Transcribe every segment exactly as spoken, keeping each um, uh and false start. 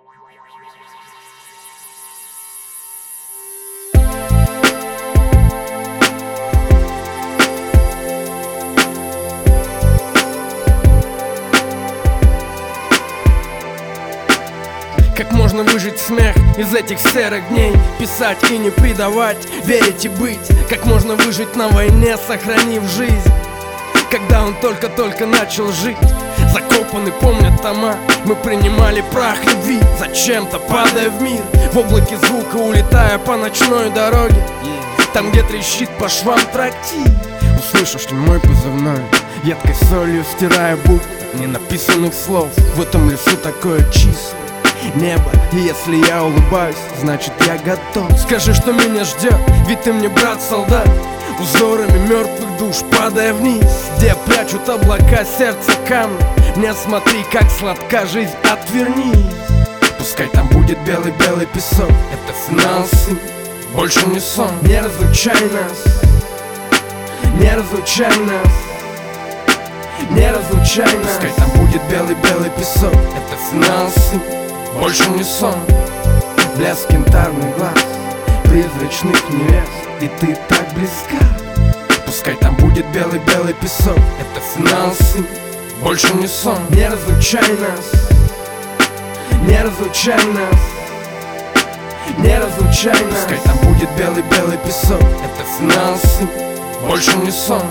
Как можно выжить смех из этих серых дней? Писать и не предавать, верить и быть. Как можно выжить на войне, сохранив жизнь, когда он только-только начал жить? Закопаны, помнят тома, мы принимали прах любви, зачем-то падая в мир, в облаке звука улетая по ночной дороге. Там, где трещит по швам трактир, услышишь ли мой позывной, едкой солью стирая буквы ненаписанных слов. В этом лесу такое чистое небо, и если я улыбаюсь, значит я готов. Скажи, что меня ждет, ведь ты мне брат-солдат. Узорами мертвых душ падая вниз, где прячут облака сердце камни. Не смотри, как сладка жизнь, отвернись. Пускай там будет белый-белый песок, это финал, сын, больше не сон. Не разлучай нас, не разлучай нас, не разлучай нас. Пускай там будет белый-белый песок, это финал, сын, больше не сон. Блеск янтарных глаз, призрачных невест, и ты так близка. Пускай там будет белый-белый песок, это финал, сын, больше не сон. Не разлучай нас, не разлучай нас, не разлучай нас. Пускай там будет белый-белый песок, это финал, сын, больше не сон.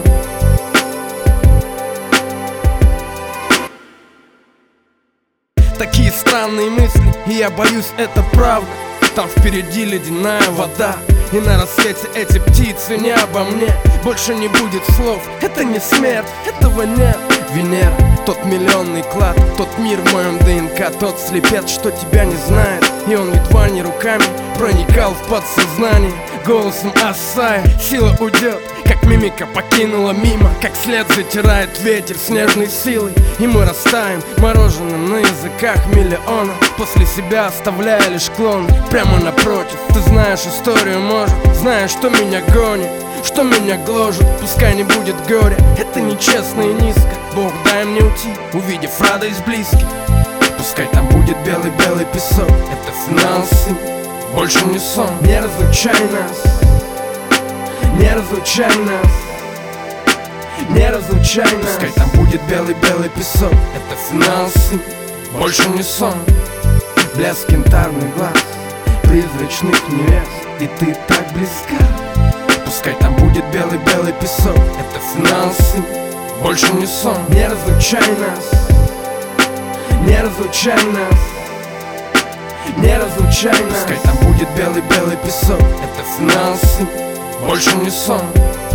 Такие странные мысли, и я боюсь, это правда. Там впереди ледяная вода, и на рассвете эти птицы не обо мне. Больше не будет слов, это не смерть, этого нет. Венера, тот миллионный клад, тот мир в моем ДНК, тот слепец, что тебя не знает. И он едва не руками проникал в подсознание. Голосом Асая сила уйдет, как мимика покинула мимо, как след затирает ветер снежной силой. И мы растаем мороженым на языках миллиона, после себя оставляя лишь клон. Прямо напротив, ты знаешь историю, может, знаешь, что меня гонит, что меня гложет. Пускай не будет горя, это нечестно и низко. Бог, дай мне уйти, увидев радость близких. Пускай там будет белый-белый песок, это финал, сын, больше не сон. Не разлучай нас, не разлучай нас, не разлучай нас. Пускай там будет белый-белый песок, это финал, сын, больше не сон. Блеск янтарных глаз, призрачных невест, и ты так близка. Пускай там будет белый-белый песок, это финал, сын, больше не сон. Не разлучай нас, не разлучай нас, не разлучай нас. Пускай там будет белый-белый песок, это финал, сын, больше не сон.